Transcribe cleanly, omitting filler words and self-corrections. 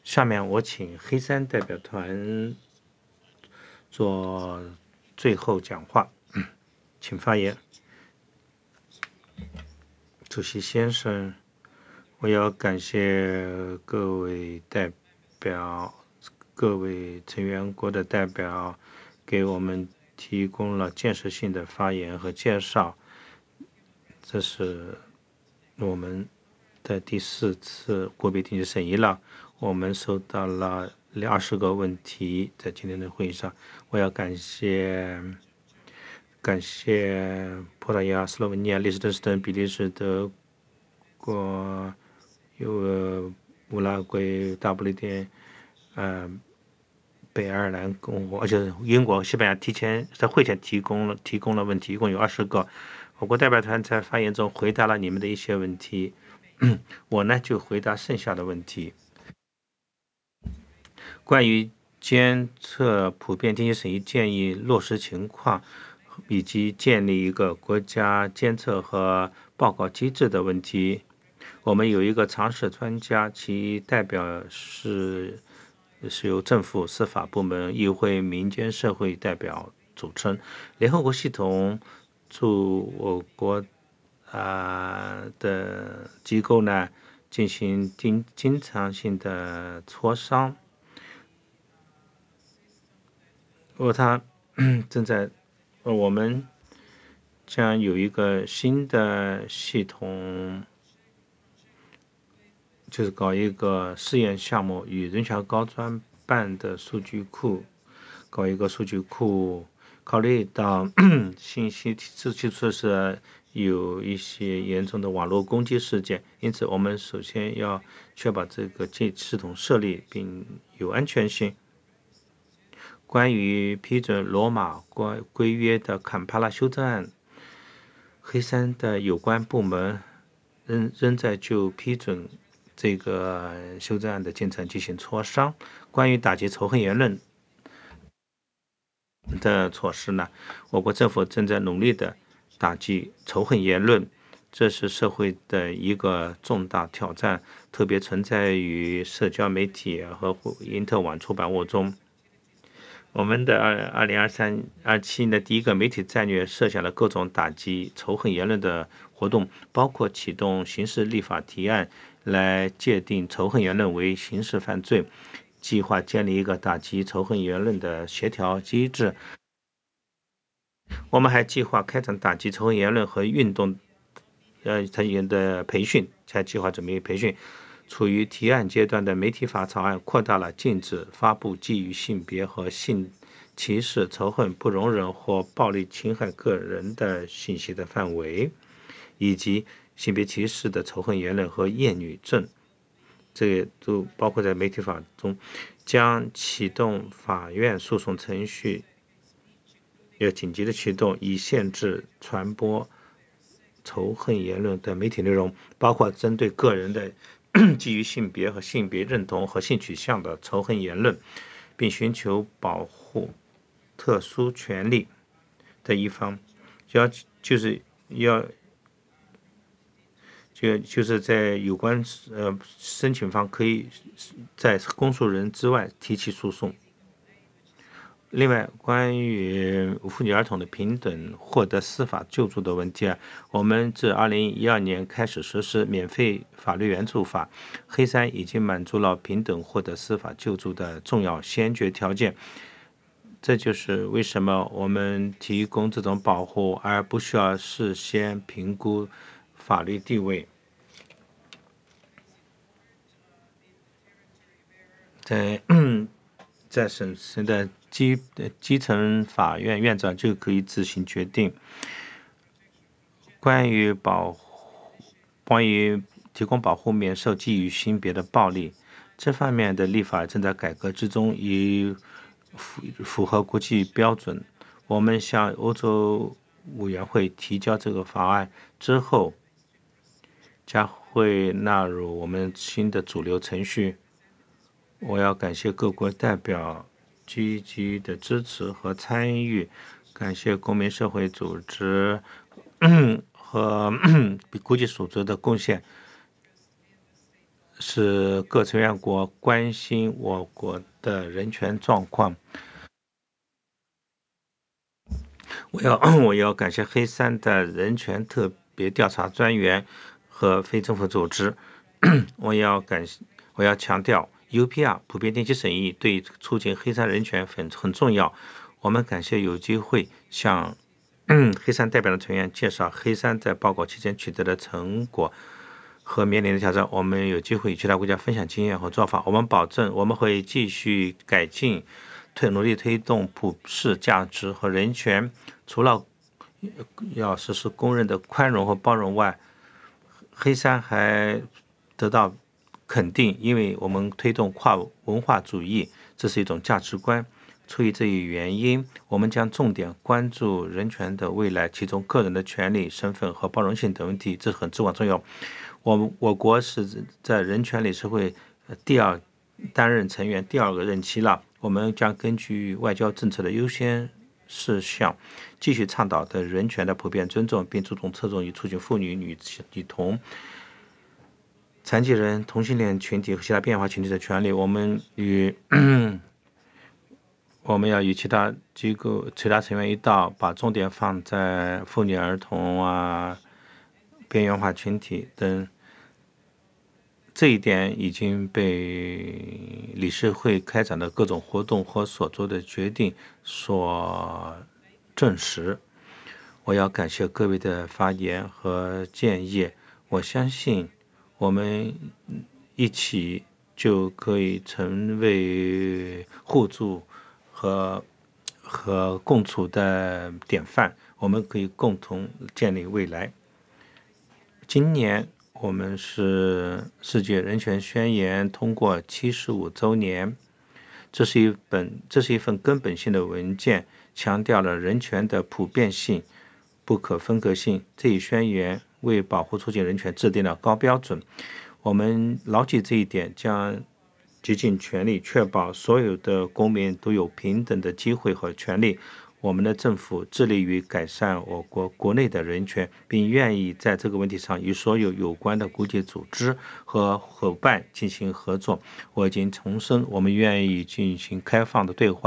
下面我请黑山代表团做最后讲话，请发言。主席先生，我要感谢各位代表、各位成员国的代表给我们提供了建设性的发言和介绍。这是我们的第4次国别定期审议了，我们收到了20个问题，在今天的会议上，我要感谢葡萄牙、斯洛文尼亚、利斯特恩、比利时、德国、乌拉圭、大不列颠、北爱尔兰共和国，而且英国、西班牙提前在会前提供了问题，一共有20个。我国代表团在发言中回答了你们的一些问题，我呢就回答剩下的问题。关于监测普遍经济审议建议落实情况，以及建立一个国家监测和报告机制的问题，我们有一个常识专家，其代表是由政府、司法部门、议会、民间社会代表组成。联合国系统驻我国的机构呢进行经常性的磋商。我们将有一个新的系统，就是搞一个试验项目，与人权高专办的数据库搞一个数据库。考虑到信息基础设施有一些严重的网络攻击事件，因此我们首先要确保这个系统设立并有安全性。关于批准罗马规约的坎帕拉修正案，黑山的有关部门仍在就批准这个修正案的进程进行磋商。关于打击仇恨言论的措施呢，我国政府正在努力的打击仇恨言论，这是社会的一个重大挑战，特别存在于社交媒体和因特网出版物中。我们的2023-27年的第一个媒体战略设想了各种打击仇恨言论的活动，包括启动刑事立法提案来界定仇恨言论为刑事犯罪，计划建立一个打击仇恨言论的协调机制。我们还计划开展打击仇恨言论和运动的培训，计划准备培训。处于提案阶段的媒体法草案扩大了禁止发布基于性别和性歧视、仇恨、不容忍或暴力侵害个人的信息的范围，以及性别歧视的仇恨言论和厌女症，这也都包括在媒体法中。将启动法院诉讼程序，要紧急的启动，以限制传播仇恨言论的媒体内容，包括针对个人的基于性别和性别认同和性取向的仇恨言论，并寻求保护特殊权利的一方，就是在有关申请方可以在公诉人之外提起诉讼。另外，关于妇女儿童的平等获得司法救助的问题，我们自2012年开始实施免费法律援助法，黑山已经满足了平等获得司法救助的重要先决条件。这就是为什么我们提供这种保护，而不需要事先评估法律地位。在审审的基层法院院长就可以自行决定。关于提供保护免受基于性别的暴力，这方面的立法正在改革之中，以符合国际标准。我们向欧洲委员会提交这个法案之后，将会纳入我们新的主流程序。我要感谢各国代表积极的支持和参与，感谢公民社会组织和国际组织的贡献， 使各成员国关心我国的人权状况。我要感谢黑山的人权特别调查专员和非政府组织。我要强调 UPR 普遍定期审议对促进黑山人权很重要。我们感谢有机会向黑山代表的成员介绍黑山在报告期间取得的成果和面临的挑战。我们有机会与其他国家分享经验和做法。我们保证我们会继续改进，努力推动普世价值和人权。除了要实施公认的宽容和包容外，黑山还得到肯定，因为我们推动跨文化主义，这是一种价值观。出于这一原因，我们将重点关注人权的未来，其中个人的权利、身份和包容性等问题，这很至关重要。我国是在人权理事会担任成员第2个任期了。我们将根据外交政策的优先事项，继续倡导的人权的普遍尊重，并侧重于促进妇女、女童、残疾人、同性恋群体和其他变化群体的权利。我们要与其他机构、其他成员一道，把重点放在妇女、儿童边缘化群体等。这一点已经被理事会开展的各种活动和所做的决定所证实。我要感谢各位的发言和建议。我相信我们一起就可以成为互助和共处的典范。我们可以共同建立未来。今年我们是世界人权宣言通过75周年，这是一份根本性的文件，强调了人权的普遍性、不可分割性。这一宣言为保护促进人权制定了高标准。我们牢记这一点，将竭尽全力确保所有的公民都有平等的机会和权利。我们的政府致力于改善我国国内的人权，并愿意在这个问题上与所有有关的国际组织和伙伴进行合作。我已经重申，我们愿意进行开放的对话，